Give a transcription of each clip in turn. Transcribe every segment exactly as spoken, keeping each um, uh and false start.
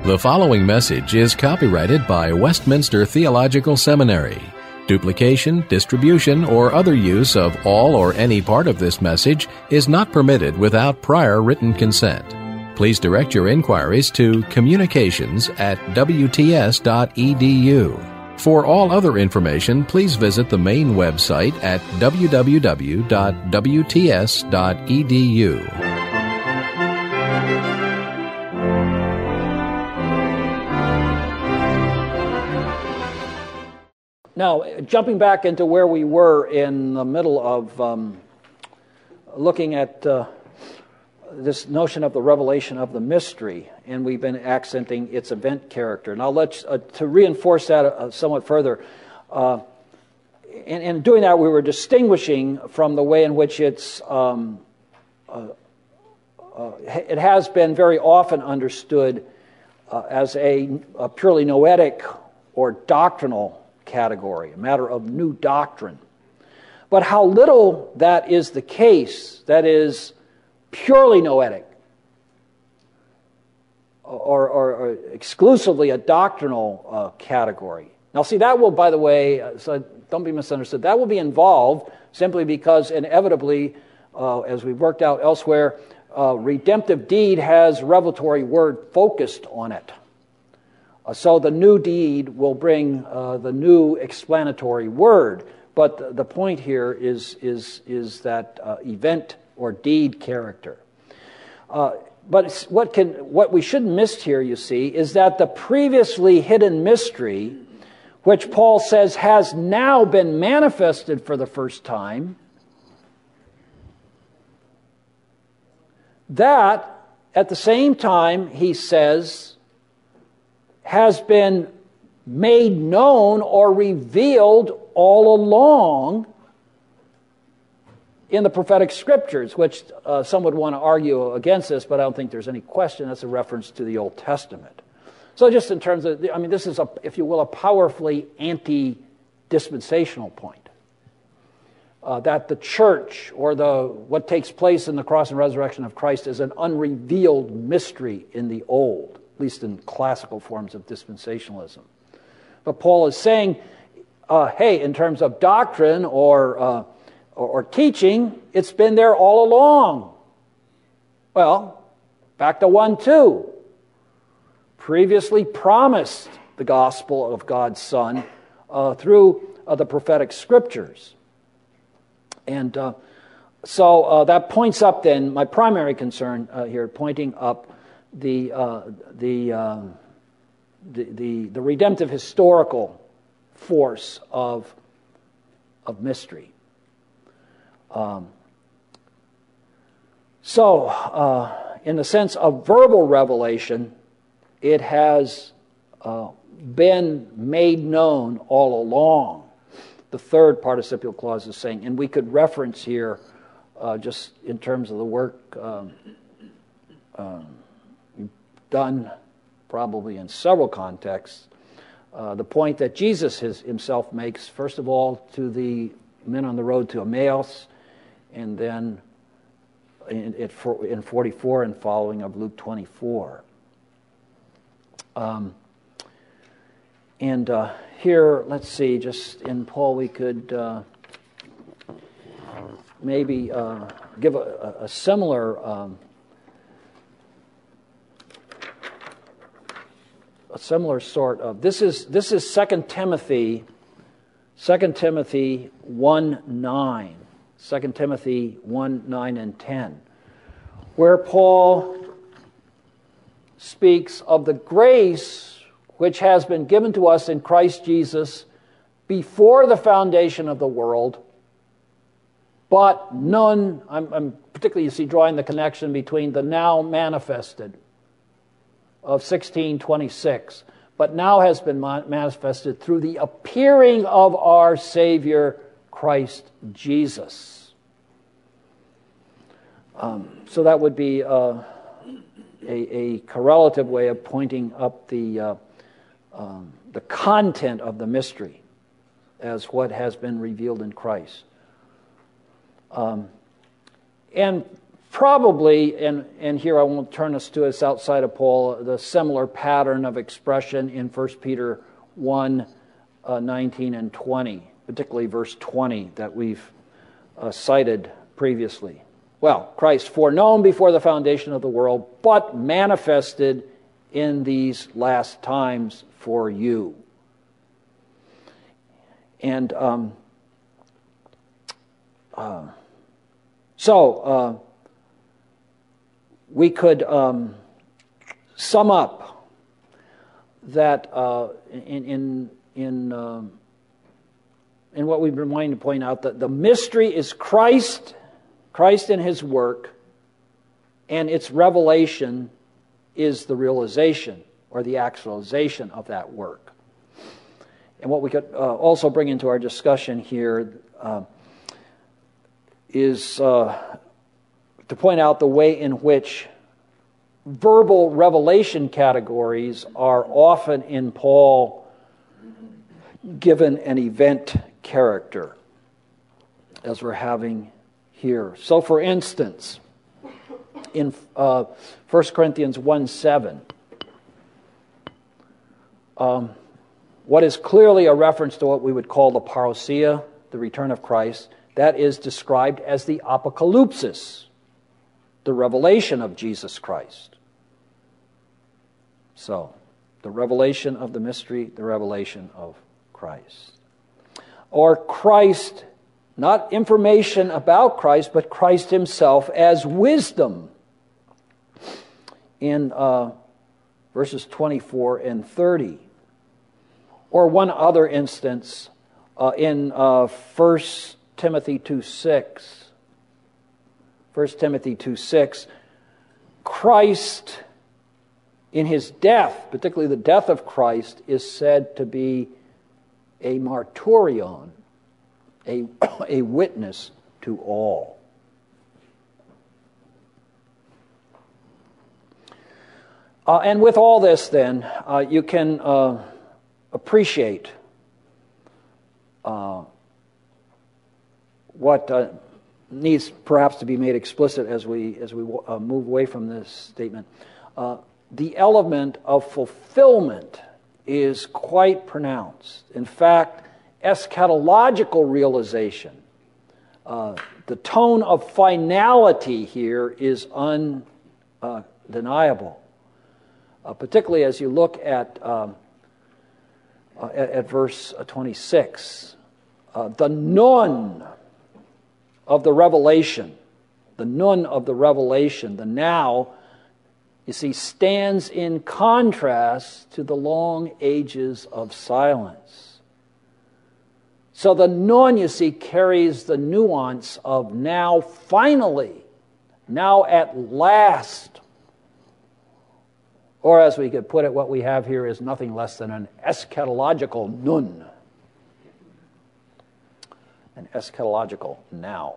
The following message is copyrighted by Westminster Theological Seminary. Duplication, distribution, or other use of all or any part of this message is not permitted without prior written consent. Please direct your inquiries to communications at w t s dot e d u. For all other information, please visit the main website at w w w dot w t s dot e d u. Now, jumping back into where we were in the middle of um, looking at uh, this notion of the revelation of the mystery, and we've been accenting its event character. Now, let's uh, to reinforce that uh, somewhat further. Uh, in, in doing that, we were distinguishing from the way in which it's um, uh, uh, it has been very often understood uh, as a, a purely noetic or doctrinal category, a matter of new doctrine. But how little that is the case, that is purely noetic, or, or, or exclusively a doctrinal uh, category. Now see, that will, by the way, uh, so don't be misunderstood, that will be involved simply because inevitably, uh, as we've worked out elsewhere, uh, redemptive deed has revelatory word focused on it. So the new deed will bring uh, the new explanatory word, but the, the point here is is is that uh, event or deed character. Uh, but what can what we shouldn't miss here, you see, is that the previously hidden mystery, which Paul says has now been manifested for the first time, that at the same time he says has been made known or revealed all along in the prophetic scriptures, which uh, some would want to argue against this, but I don't think there's any question. That's a reference to the Old Testament. So just in terms of, I mean, this is, a, if you will, a powerfully anti-dispensational point. Uh, that the church, or the what takes place in the cross and resurrection of Christ, is an unrevealed mystery in the Old, at least in classical forms of dispensationalism. But Paul is saying, uh, hey, in terms of doctrine or, uh, or or teaching, it's been there all along. Well, back to one two. Previously promised the gospel of God's Son uh, through uh, the prophetic scriptures. And uh, so uh, that points up then, my primary concern uh, here, pointing up The, uh, the, uh, the the the redemptive historical force of of mystery. Um, so, uh, in the sense of verbal revelation, it has uh, been made known all along. The third participial clause is saying, and we could reference here, uh, just in terms of the work Um, um, done probably in several contexts, uh, the point that Jesus his, himself makes, first of all, to the men on the road to Emmaus, and then in, in forty-four and following of Luke twenty-four. Um, and uh, here, let's see, just in Paul we could uh, maybe uh, give a, a similar um, a similar sort of, this is this is Second Timothy, Second Timothy one nine, Second Timothy one nine and ten, where Paul speaks of the grace which has been given to us in Christ Jesus before the foundation of the world, but none, I'm, I'm particularly, you see, drawing the connection between the now manifested of sixteen twenty-six, but now has been manifested through the appearing of our Savior, Christ Jesus. Um, so that would be uh, a, a correlative way of pointing up the uh, um, the content of the mystery as what has been revealed in Christ. Um, and probably, and, and here I won't turn us to us outside of Paul, the similar pattern of expression in First Peter one, uh, nineteen and twenty, particularly verse twenty that we've uh, cited previously. Well, Christ foreknown before the foundation of the world, but manifested in these last times for you. And um, uh, so uh, we could um, sum up that uh, in in in, um, in what we've been wanting to point out, that the mystery is Christ, Christ and His work, and its revelation is the realization or the actualization of that work. And what we could uh, also bring into our discussion here uh, is uh, to point out the way in which verbal revelation categories are often in Paul given an event character, as we're having here. So, for instance, in uh, First Corinthians one seven, um, what is clearly a reference to what we would call the parousia, the return of Christ, that is described as the apocalypsis, the revelation of Jesus Christ. So, the revelation of the mystery, the revelation of Christ. Or Christ, not information about Christ, but Christ Himself as wisdom in uh, verses twenty-four and thirty. Or one other instance uh, in uh, First Timothy two six. First Timothy two six. Christ, in His death, particularly the death of Christ, is said to be a martyrion, a, a witness to all. Uh, and with all this, then, uh, you can uh, appreciate uh, what uh, needs perhaps to be made explicit as we as we uh, move away from this statement. Uh, the element of fulfillment is quite pronounced. In fact, eschatological realization, uh, the tone of finality here is undeniable. Uh, particularly as you look at um, uh, at, at verse twenty-six, uh, the nun of the revelation, the nun of the revelation, the now, you see, stands in contrast to the long ages of silence. So the nun, you see, carries the nuance of now finally, now at last. Or as we could put it, what we have here is nothing less than an eschatological nun. An eschatological now.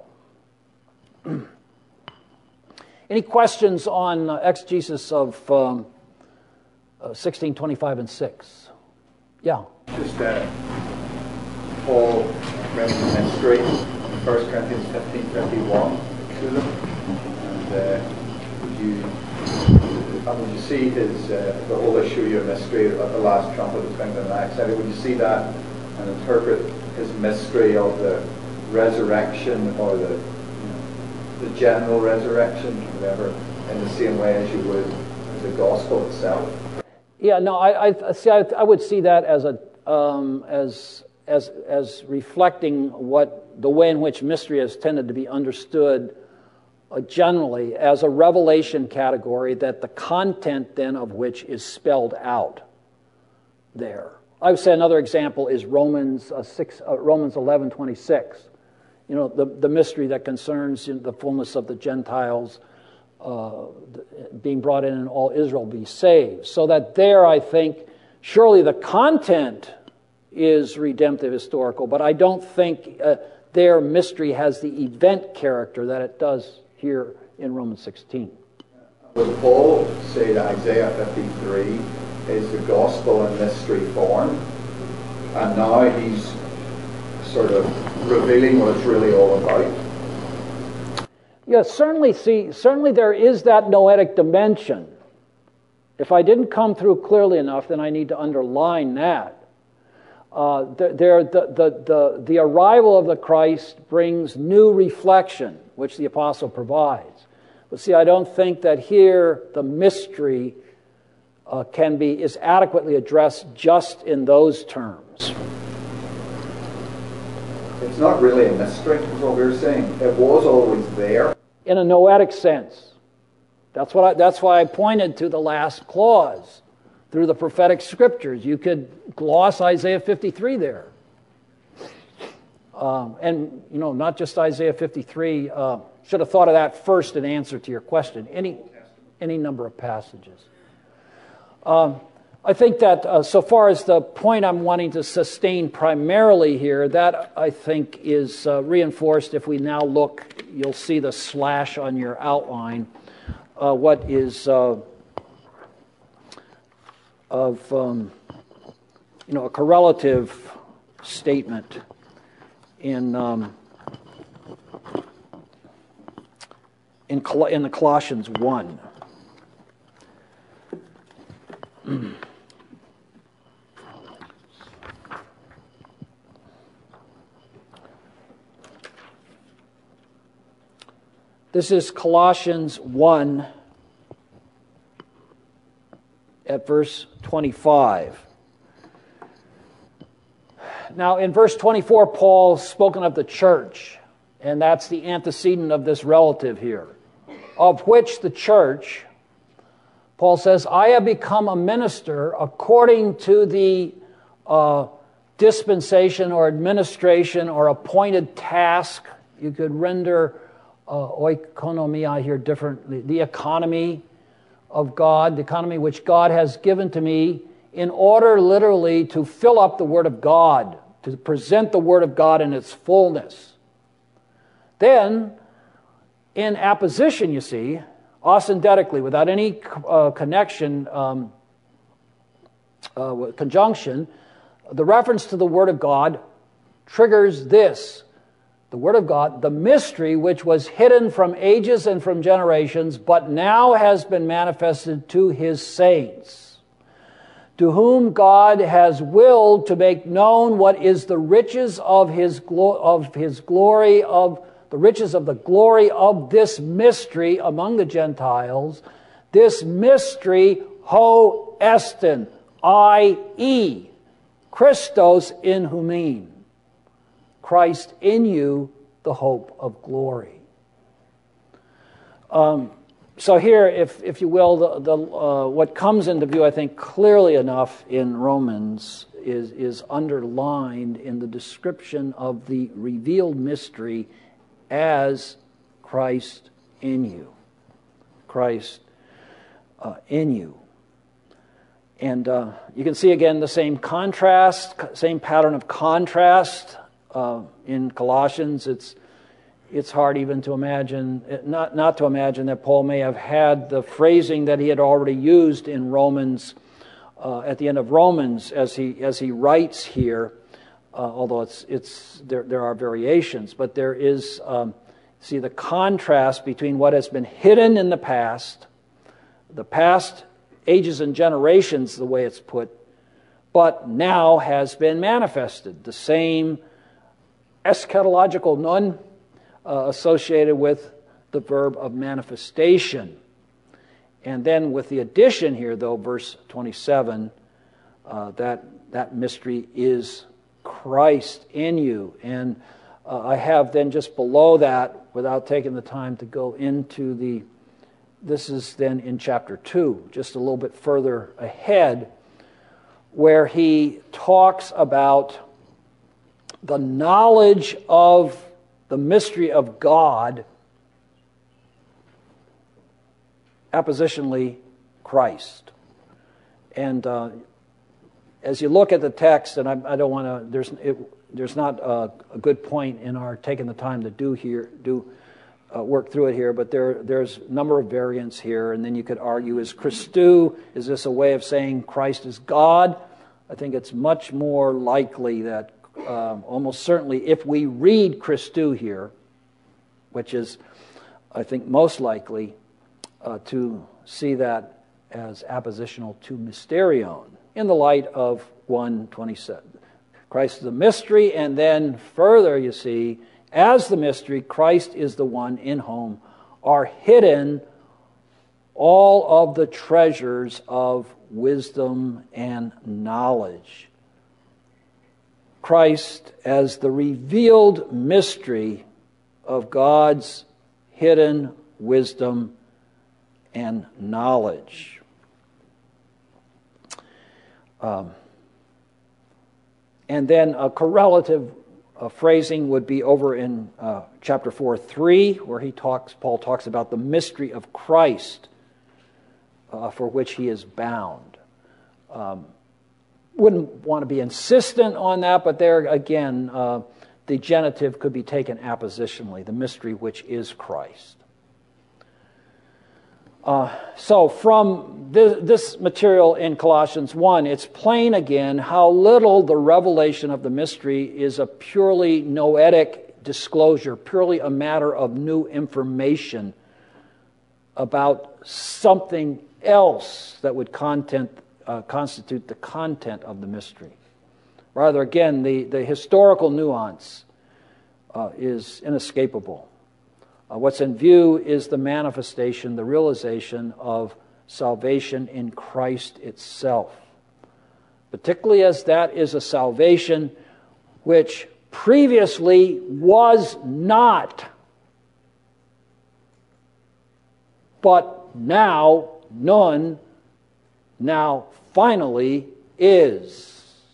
Any questions on uh, exegesis of um, uh, sixteen, twenty-five, and six? Yeah. Just uh, Paul brings the mystery in First Corinthians fifteen fifty-one to them, and uh, would you and would you see his uh, the whole issue, your mystery at the last trumpet of Kingdom and etc. Would you see that and interpret his mystery of the resurrection or the the general resurrection, whatever, in the same way as you would as the gospel itself? Yeah, no, I, I see. I, I would see that as a um, as as as reflecting what the way in which mystery has tended to be understood uh, generally as a revelation category, that the content then of which is spelled out there. I would say another example is Romans uh, six, uh, Romans eleven twenty six. You know, the, the mystery that concerns the fullness of the Gentiles uh, being brought in and all Israel be saved. So that there, I think, surely the content is redemptive historical, but I don't think uh, their mystery has the event character that it does here in Romans sixteen. Would Paul say that Isaiah fifty-three is the gospel in mystery form, and now he's sort of revealing what it's really all about? Yes, certainly, see, certainly there is that noetic dimension. If I didn't come through clearly enough, then I need to underline that. Uh, there, the, the, the, the arrival of the Christ brings new reflection, which the apostle provides. But see, I don't think that here the mystery uh, can be, is adequately addressed just in those terms. It's not really a mystery, is what we were saying. It was always there. In a noetic sense. That's what I, that's why I pointed to the last clause. Through the prophetic scriptures, you could gloss Isaiah fifty-three there. Um, and, you know, not just Isaiah fifty-three. Uh, should have thought of that first in answer to your question. Any, any number of passages. Um, I think that uh, so far as the point I'm wanting to sustain primarily here, that I think is uh, reinforced if we now look, you'll see the slash on your outline, uh, what is uh, of, um, you know, a correlative statement in um, in, Col- in the Colossians one. This is Colossians one at verse twenty-five. Now, in verse twenty-four, Paul's spoken of the church, and that's the antecedent of this relative here, of which the church, Paul says, I have become a minister according to the uh, dispensation or administration or appointed task. You could render uh, oikonomia here differently. The economy of God, the economy which God has given to me in order literally to fill up the Word of God, to present the Word of God in its fullness. Then, in apposition, you see, ausendetically, without any uh, connection, um, uh, conjunction, the reference to the Word of God triggers this. The Word of God, the mystery which was hidden from ages and from generations, but now has been manifested to His saints, to whom God has willed to make known what is the riches of His, glo- of His glory, of the riches of the glory of this mystery among the Gentiles, this mystery ho estin, that is, Christos in humin, Christ in you, the hope of glory. Um, so here, if if you will, the, the uh, what comes into view, I think, clearly enough in Romans is is underlined in the description of the revealed mystery as Christ in you. Christ uh, in you. And uh, you can see again the same contrast, same pattern of contrast uh, in Colossians. It's it's hard even to imagine, not not to imagine that Paul may have had the phrasing that he had already used in Romans, uh, at the end of Romans, as he as he writes here. Uh, although it's it's there there are variations, but there is um, see the contrast between what has been hidden in the past, the past ages and generations, the way it's put, but now has been manifested. The same eschatological nun uh, associated with the verb of manifestation, and then with the addition here, though, verse twenty-seven, uh, that that mystery is Christ in you. And uh, I have then just below that, without taking the time to go into the, this is then in chapter two, just a little bit further ahead, where he talks about the knowledge of the mystery of God, appositionally Christ. And uh, as you look at the text, and I, I don't want to, there's it, there's not a, a good point in our taking the time to do here, do uh, work through it here, but there there's a number of variants here, and then you could argue, is Christou, is this a way of saying Christ is God? I think it's much more likely that um, almost certainly if we read Christou here, which is I think most likely uh, to see that as appositional to mysterion in the light of one twenty-seven. Christ is the mystery, and then further, you see, as the mystery, Christ is the one in whom are hidden all of the treasures of wisdom and knowledge. Christ as the revealed mystery of God's hidden wisdom and knowledge. Um, and then a correlative uh, phrasing would be over in uh, chapter four, three, where he talks. Paul talks about the mystery of Christ, uh, for which he is bound. Um, wouldn't want to be insistent on that, but there again, uh, the genitive could be taken appositionally, the mystery which is Christ. Uh, so from this, this material in Colossians one, it's plain again how little the revelation of the mystery is a purely noetic disclosure, purely a matter of new information about something else that would content, uh, constitute the content of the mystery. Rather, again, the, the historical nuance uh, is inescapable. Uh, what's in view is the manifestation, the realization of salvation in Christ itself, particularly as that is a salvation which previously was not, but now none, now finally is.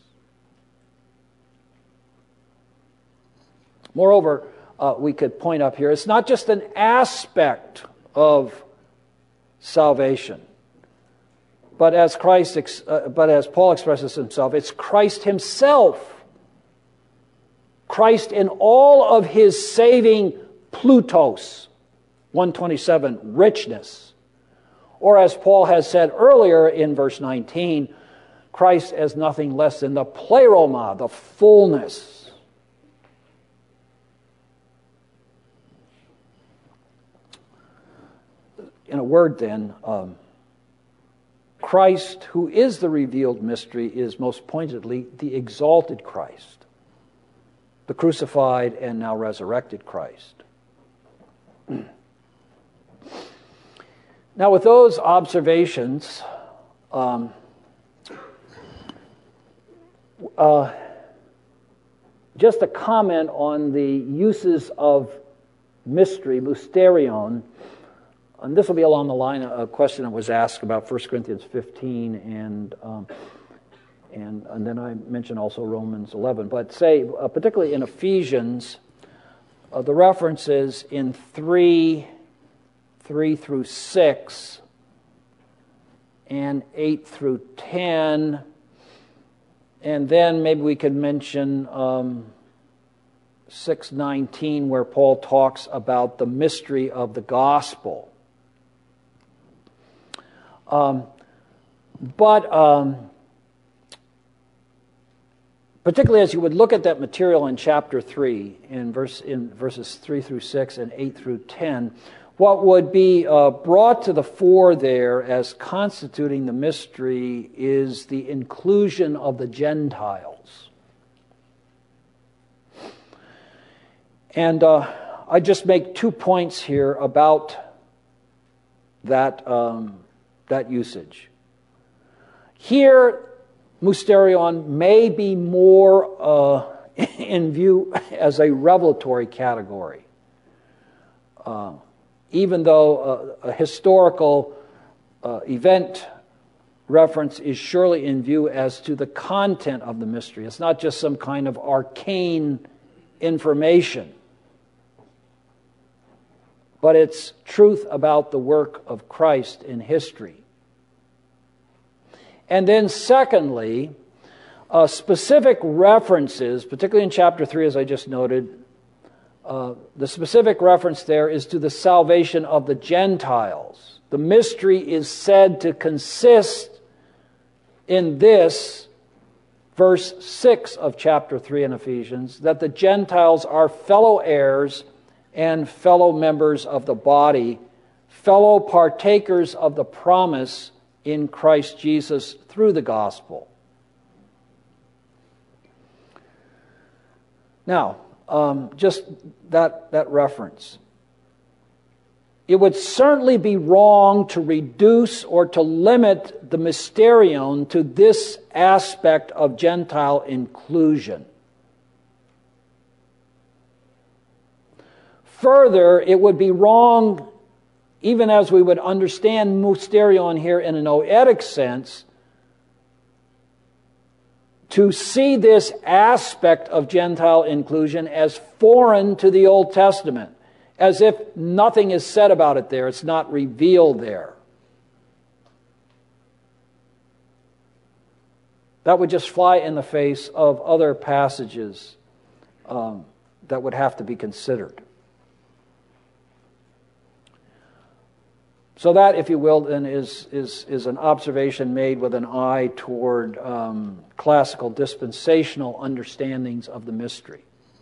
Moreover, uh, we could point up here, it's not just an aspect of salvation, but as Christ, ex- uh, but as Paul expresses himself, it's Christ himself. Christ in all of his saving plutos, one twenty-seven, richness. Or as Paul has said earlier in verse nineteen, Christ as nothing less than the pleroma, the fullness. In a word then, um, Christ, who is the revealed mystery, is most pointedly the exalted Christ, the crucified and now resurrected Christ. Now, with those observations, um, uh, just a comment on the uses of mystery, mysterion. And this will be along the line of a question that was asked about First Corinthians fifteen, and um, and and then I mentioned also Romans eleven. But say, uh, particularly in Ephesians, uh, the references in three, three through six, and eight through ten, and then maybe we could mention um, six nineteen, where Paul talks about the mystery of the gospel. Um, but um, particularly as you would look at that material in chapter three, in verse in verses three through six and eight through ten, what would be uh, brought to the fore there as constituting the mystery is the inclusion of the Gentiles. And uh, I just make two points here about that. Um, that usage. Here, mysterion may be more uh, in view as a revelatory category, uh, even though uh, a historical uh, event reference is surely in view as to the content of the mystery. It's not just some kind of arcane information, but it's truth about the work of Christ in history. And then secondly, uh, specific references, particularly in chapter three, as I just noted, uh, the specific reference there is to the salvation of the Gentiles. The mystery is said to consist in this, verse six of chapter three in Ephesians, that the Gentiles are fellow heirs and fellow members of the body, fellow partakers of the promise in Christ Jesus through the gospel. Now, um, just that, that reference. It would certainly be wrong to reduce or to limit the mysterion to this aspect of Gentile inclusion. Further, it would be wrong, even as we would understand mysterion here in a noetic sense, to see this aspect of Gentile inclusion as foreign to the Old Testament, as if nothing is said about it there. It's not revealed there. That would just fly in the face of other passages um, that would have to be considered. So that, if you will, then is, is, is an observation made with an eye toward um, classical dispensational understandings of the mystery.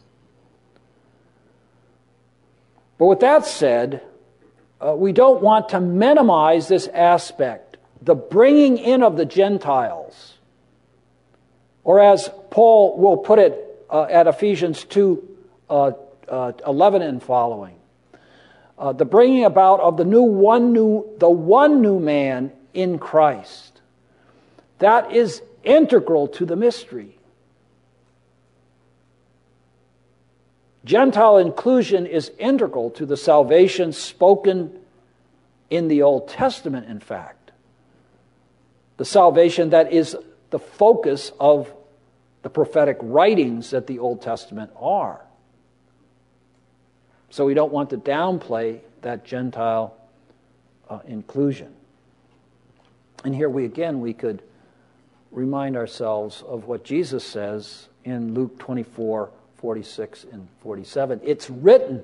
But with that said, uh, we don't want to minimize this aspect, the bringing in of the Gentiles, or as Paul will put it uh, at Ephesians two, uh, uh, eleven and following, uh, the bringing about of the new one new, the one new man in Christ. That is integral to the mystery. Gentile inclusion is integral to the salvation spoken in the Old Testament, in fact. The salvation that is the focus of the prophetic writings that the Old Testament are. So we don't want to downplay that Gentile uh, inclusion. And here we again, we could remind ourselves of what Jesus says in Luke twenty-four, forty-six and forty-seven. It's written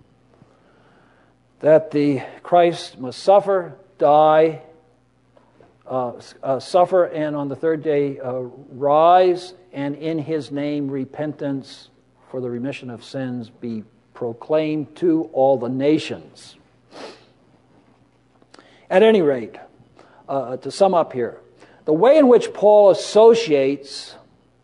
that the Christ must suffer, die, uh, uh, suffer, and on the third day uh, rise, and in his name repentance for the remission of sins be proclaimed to all the nations. At any rate, uh, to sum up here, the way in which Paul associates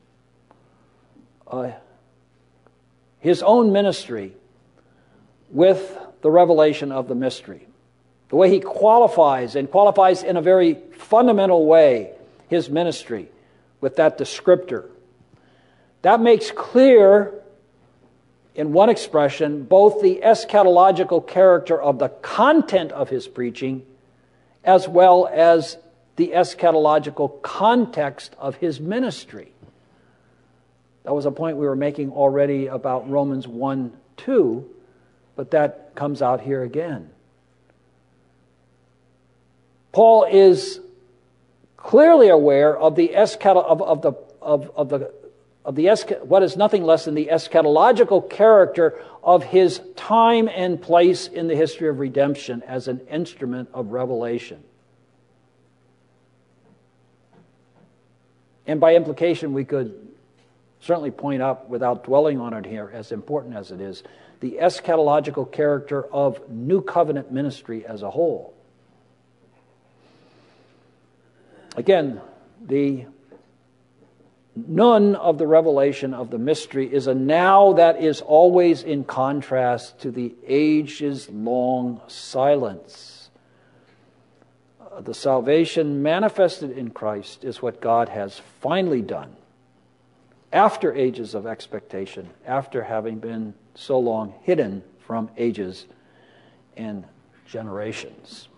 uh, his own ministry with the revelation of the mystery, the way he qualifies, and qualifies in a very fundamental way, his ministry with that descriptor, that makes clear, in one expression, both the eschatological character of the content of his preaching as well as the eschatological context of his ministry. That was a point we were making already about Romans one two, but that comes out here again. Paul is clearly aware of the eschato- of, of the of, of the of the esch- what is nothing less than the eschatological character of his time and place in the history of redemption as an instrument of revelation. And by implication, we could certainly point out, without dwelling on it here, as important as it is, the eschatological character of New Covenant ministry as a whole. Again, the none of the revelation of the mystery is a now that is always in contrast to the ages-long silence. Uh, the salvation manifested in Christ is what God has finally done after ages of expectation, after having been so long hidden from ages and generations.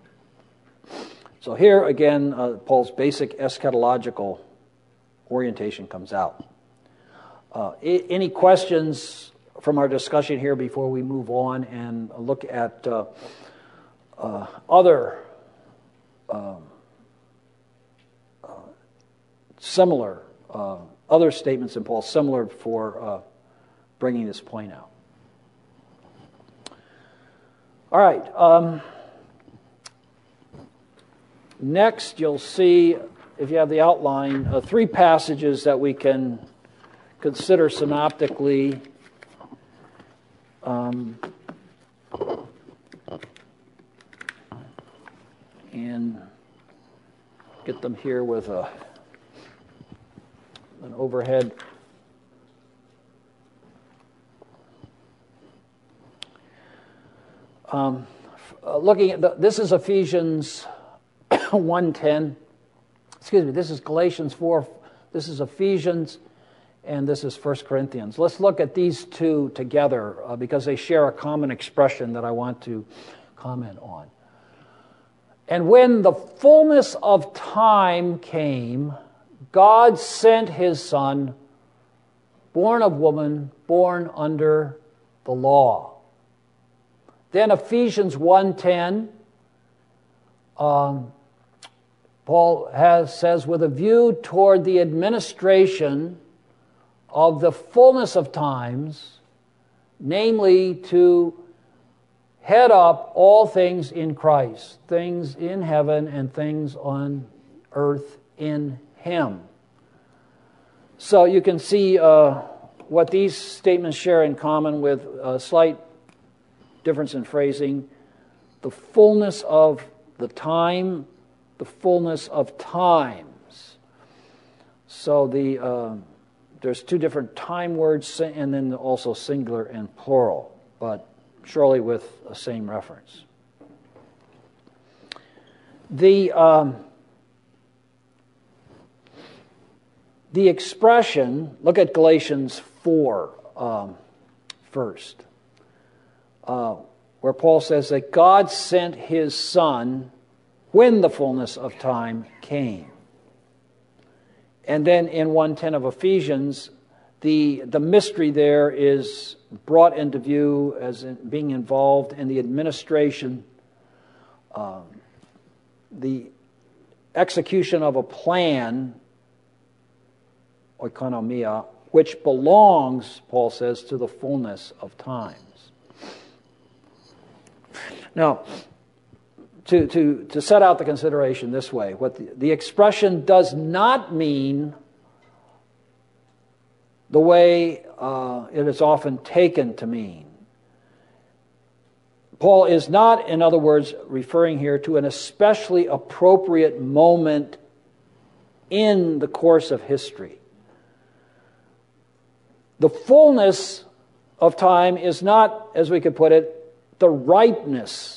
So here again, uh, Paul's basic eschatological orientation comes out. Uh, I- any questions from our discussion here before we move on and look at uh, uh, other um, uh, similar, uh, other statements in Paul similar for uh, bringing this point out? All right. Um, next, you'll see, if you have the outline, uh, three passages that we can consider synoptically um, and get them here with a, an overhead. Um, uh, looking at the, this is Ephesians one ten. Excuse me, this is Galatians four. This is Ephesians, and this is First Corinthians. Let's look at these two together uh, because they share a common expression that I want to comment on. And when the fullness of time came, God sent His Son, born of woman, born under the law. Then Ephesians one ten, um, Paul has, says, with a view toward the administration of the fullness of times, namely to head up all things in Christ, things in heaven and things on earth in Him. So you can see uh, what these statements share in common with a slight difference in phrasing. The fullness of the time, the fullness of times. So the uh, there's two different time words, and then also singular and plural, but surely with the same reference. The um, the expression, look at Galatians four um, first, uh, where Paul says that God sent His Son when the fullness of time came. And then in one ten of Ephesians, the, the mystery there is brought into view as in being involved in the administration, um, the execution of a plan, oikonomia, which belongs, Paul says, to the fullness of times. Now, to, to, to set out the consideration this way, what the, the expression does not mean the way uh, it is often taken to mean. Paul is not, in other words, referring here to an especially appropriate moment in the course of history. The fullness of time is not, as we could put it, the ripeness,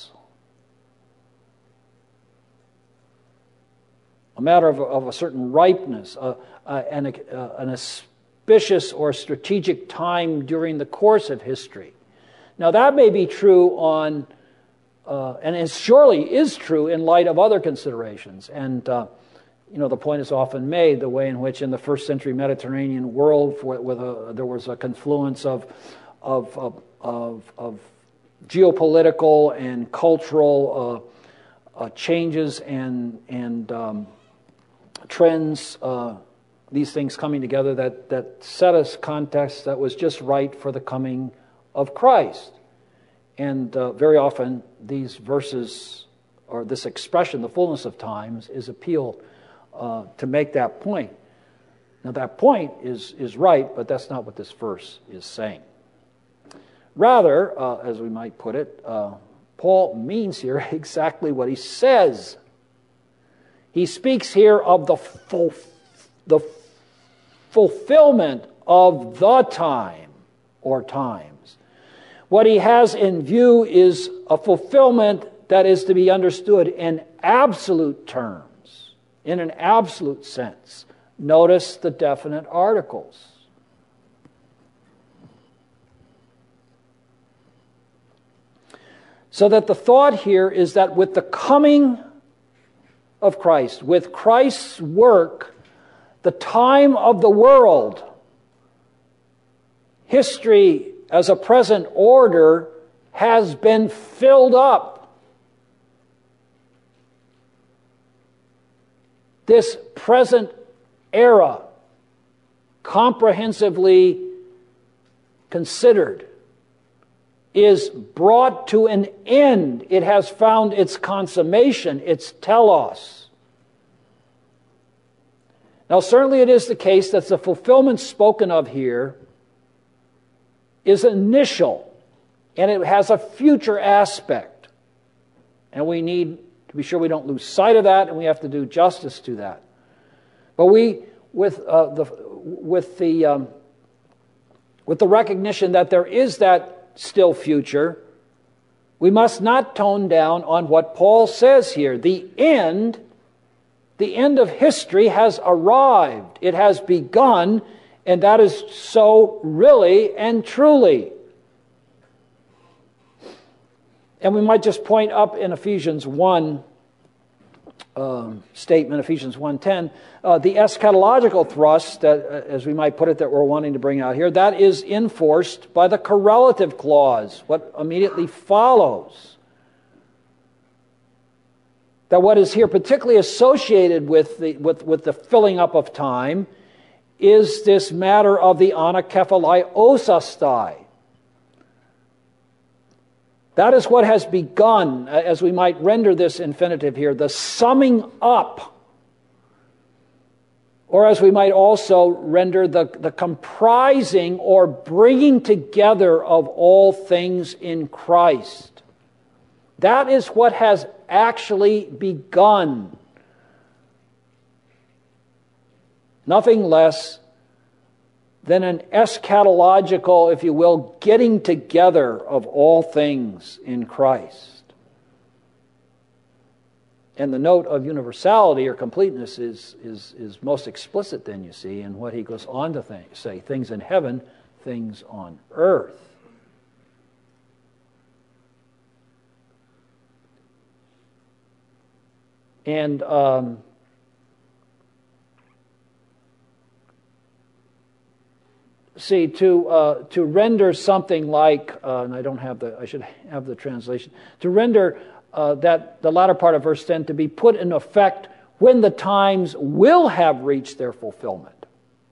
a matter of, of a certain ripeness, uh, uh, an, uh, an auspicious or strategic time during the course of history. Now that may be true on, uh, and it surely is true in light of other considerations. And uh, you know, the point is often made, the way in which in the first century Mediterranean world, for, with a, there was a confluence of, of, of, of, of geopolitical and cultural uh, uh, changes and and um, trends, uh, these things coming together that, that set us context that was just right for the coming of Christ. And uh, very often these verses, or this expression, the fullness of times, is appealed uh, to make that point. Now that point is, is right, but that's not what this verse is saying. Rather, uh, as we might put it, uh, Paul means here exactly what he says. He speaks here of the full, the fulfillment of the time or times. What he has in view is a fulfillment that is to be understood in absolute terms, in an absolute sense. Notice the definite articles. So that the thought here is that with the coming of Christ, with Christ's work, the time of the world, history as a present order, has been filled up. This present era, comprehensively considered, is brought to an end. It has found its consummation, its telos. Now, certainly it is the case that the fulfillment spoken of here is initial, and it has a future aspect. And we need To be sure we don't lose sight of that, and we have to do justice to that. But we, with uh, the with the um, with the recognition that there is that still future, we must not tone down on what Paul says here. The end, the end of history has arrived. It has begun, and that is so really and truly. And we might just point up in Ephesians one um, statement, Ephesians one ten, uh, the eschatological thrust, that, uh, as we might put it, that we're wanting to bring out here, that is enforced by the correlative clause, what immediately follows. That what is here particularly associated with the, with, with the filling up of time is this matter of the anakephalai osastai. That is what has begun, as we might render this infinitive here, the summing up. Or as we might also render the, the comprising or bringing together of all things in Christ. That is what has actually begun. Nothing less than an eschatological, if you will, getting together of all things in Christ. And the note of universality or completeness is, is, is most explicit then, you see, in what he goes on to think, say, things in heaven, things on earth. And um, see, to uh, to render something like, uh, and I don't have the, I should have the translation, to render uh, that the latter part of verse ten to be put in effect when the times will have reached their fulfillment.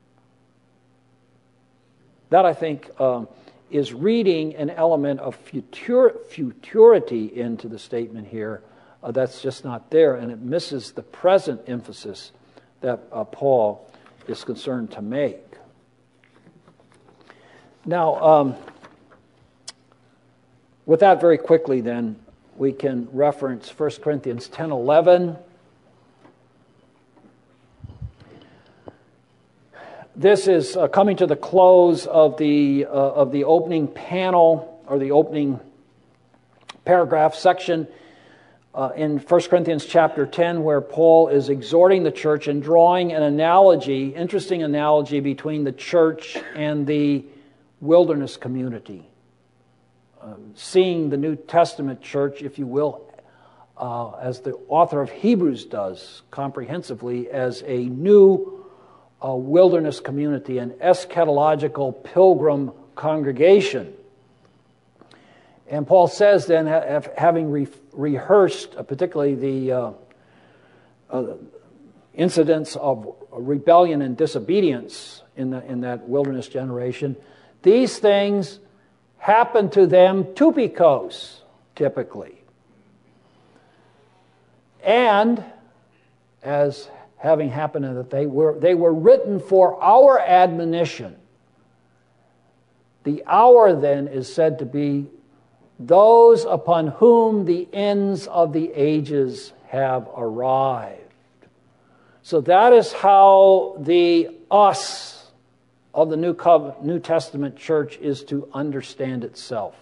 That, I think, um, is reading an element of futur- futurity into the statement here uh, that's just not there, and it misses the present emphasis that uh, Paul is concerned to make. Now, um, with that very quickly then, we can reference First Corinthians ten eleven. This is uh, coming to the close of the uh, of the opening panel, or the opening paragraph section uh, in First Corinthians chapter ten, where Paul is exhorting the church and drawing an analogy, interesting analogy between the church and the wilderness community. Uh, seeing the New Testament church, if you will, uh, as the author of Hebrews does comprehensively, as a new uh, wilderness community, an eschatological pilgrim congregation. And Paul says then, ha- having re- rehearsed uh, particularly the uh, uh, incidents of rebellion and disobedience in, the, in that wilderness generation, these things happen to them tupikos, typically. And, as having happened, that they were, they were written for our admonition. The hour, then, is said to be those upon whom the ends of the ages have arrived. So that is how the us of the New Covenant, New Testament church is to understand itself.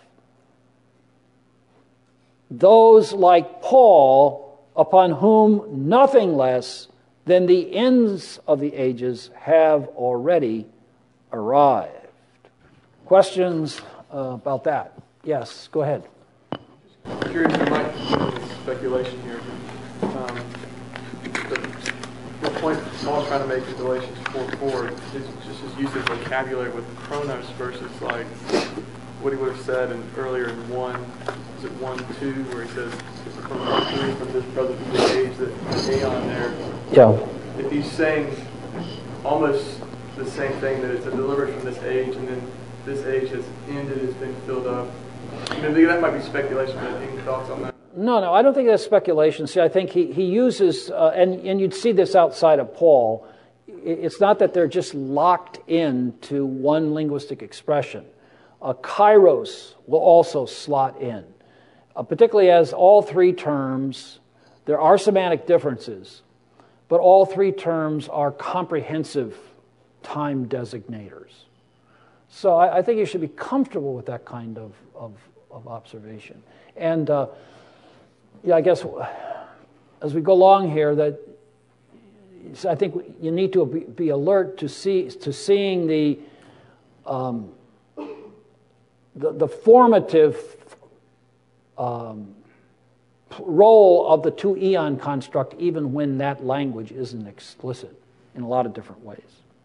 Those like Paul, upon whom nothing less than the ends of the ages have already arrived. Questions uh, about that? Yes, go ahead. Curious, there might be some speculation here. Um, the, the point Paul's trying to make in Galatians four four is just his use of vocabulary with chronos versus like what he would have said in, earlier in one, is it one two, where he says from this present to the age, that aeon there. Yeah. If he's saying almost the same thing, that it's a delivered from this age, and then this age has ended, has been filled up. I mean, that might be speculation, but any thoughts on that? No, no, I don't think that's speculation. See, I think he, he uses, uh, and, and you'd see this outside of Paul, it's not that they're just locked in to one linguistic expression. Uh, kairos will also slot in, uh, particularly as all three terms There are semantic differences, but all three terms are comprehensive time designators. So I, I think you should be comfortable with that kind of, of, of observation. And uh, yeah, I guess as we go along here, that I think you need to be, be alert to see to seeing the um, the, the formative um, role of the two eon construct, even when that language isn't explicit in a lot of different ways.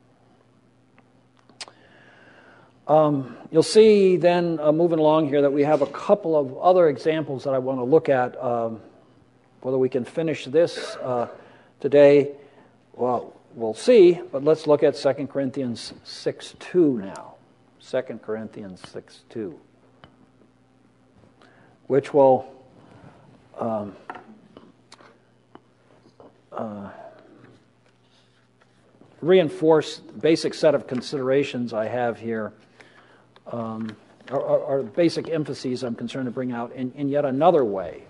Um, you'll see then, uh, moving along here, that we have a couple of other examples that I want to look at. Um, whether we can finish this uh, today, well, we'll see, but let's look at Second Corinthians six two now. Second Corinthians six two, which will um, uh, reinforce the basic set of considerations I have here, um, or, or, or basic emphases I'm concerned to bring out in, in yet another way.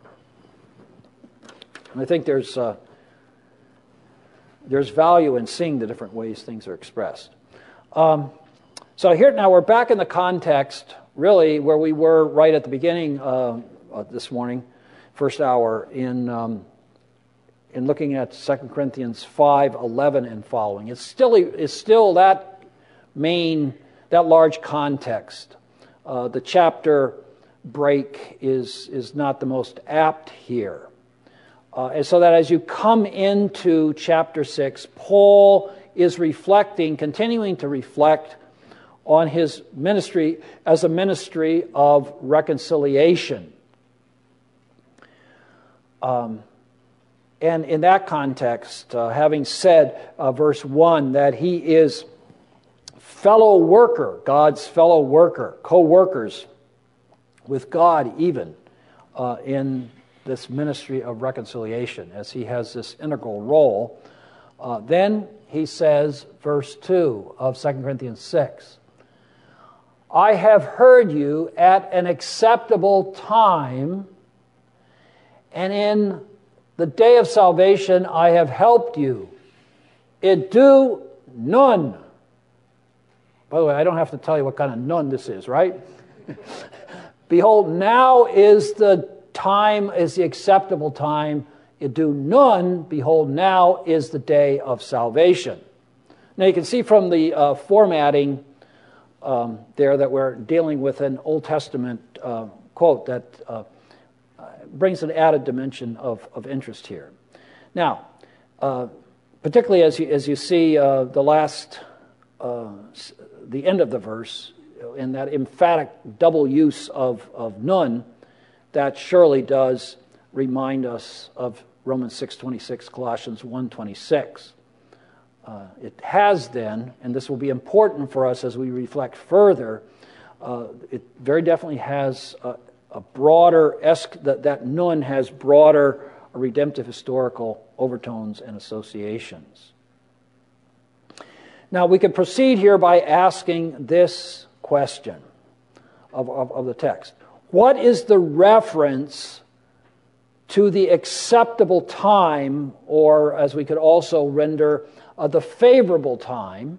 And I think there's uh, there's value in seeing the different ways things are expressed. Um, so here now we're back in the context, really, where we were right at the beginning uh, uh, this morning, first hour, in um, in looking at Second Corinthians five eleven and following. It's still it's still that main that large context. Uh, the chapter break is is not the most apt here. Uh, and so that as you come into chapter six, Paul is reflecting, continuing to reflect on his ministry as a ministry of reconciliation. Um, and in that context, uh, having said, uh, verse one, that he is fellow worker, God's fellow worker, co-workers with God even uh, in this ministry of reconciliation, as he has this integral role. Uh, then he says, verse two of Second Corinthians six, I have heard you at an acceptable time, and in the day of salvation I have helped you. It do none. By the way, I don't have to tell you what kind of none this is, right? Behold, now is the time, is the acceptable time. It do none. Behold, now is the day of salvation. Now you can see from the uh, formatting um, there that we're dealing with an Old Testament uh, quote that uh, brings an added dimension of, of interest here. Now, uh, particularly as you, as you see uh, the last, uh, the end of the verse, in that emphatic double use of, of none, that surely does remind us of Romans six twenty-six, Colossians one twenty-six. Uh, it has then, and this will be important for us as we reflect further, uh, it very definitely has a, a broader, that, that nun has broader redemptive historical overtones and associations. Now we could proceed here by asking this question of, of, of the text. What is the reference to the acceptable time, or as we could also render, uh, the favorable time,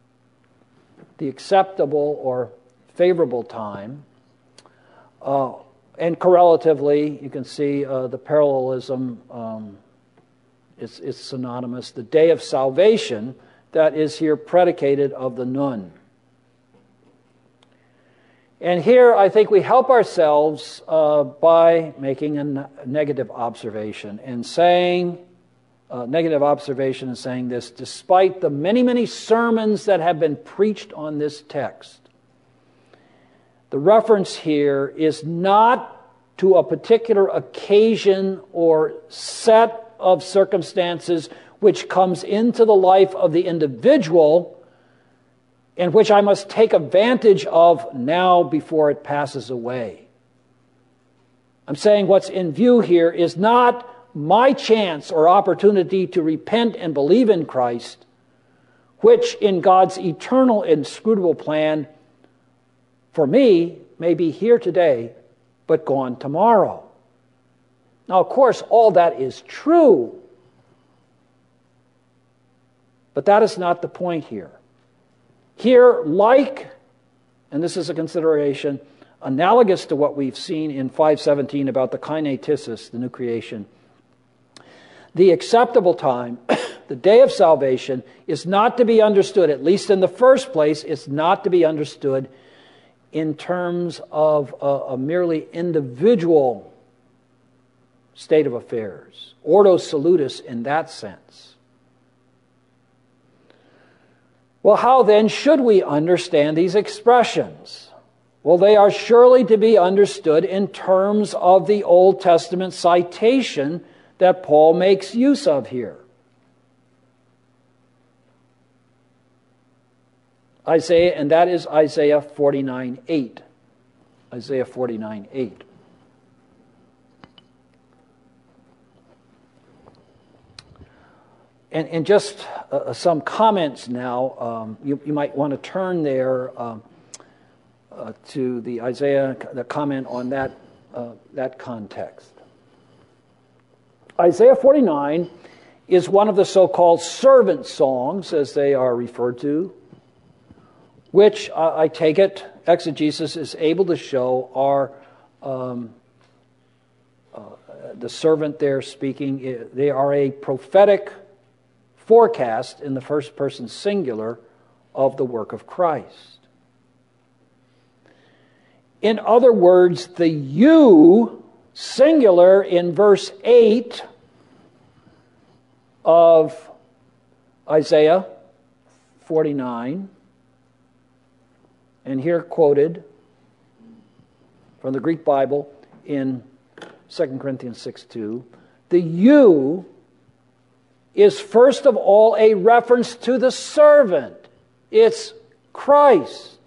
the acceptable or favorable time, uh, and correlatively, you can see uh, the parallelism um, is, is synonymous. The day of salvation, that is here predicated of the nun. And here I think we help ourselves uh, by making a n- negative observation and saying, uh, negative observation and saying this, despite the many, many sermons that have been preached on this text, the reference here is not to a particular occasion or set of circumstances which comes into the life of the individual, in which I must take advantage of now before it passes away. I'm saying what's in view here is not my chance or opportunity to repent and believe in Christ, which in God's eternal inscrutable plan for me may be here today, but gone tomorrow. Now, of course, all that is true. But that is not the point here. Here, like, and this is a consideration, analogous to what we've seen in five seventeen about the kinetesis, the new creation, the acceptable time, the day of salvation, is not to be understood, at least in the first place, it's not to be understood in terms of a, a merely individual state of affairs. Ordo salutis in that sense. Well, how then should we understand these expressions? Well, they are surely to be understood in terms of the Old Testament citation that Paul makes use of here. Isaiah, and that is Isaiah forty-nine eight. Isaiah forty-nine eight. And, and just uh, some comments now. Um, you, you might want to turn there um, uh, to the Isaiah, the comment on that, uh, that context. Isaiah forty-nine is one of the so-called servant songs, as they are referred to, which uh, I take it exegesis is able to show are um, uh, the servant there speaking. They are a prophetic forecast in the first person singular of the work of Christ. In other words, the you singular in verse eight of Isaiah forty-nine, and here quoted from the Greek Bible in Second Corinthians six two, the you is first of all a reference to the servant. It's Christ.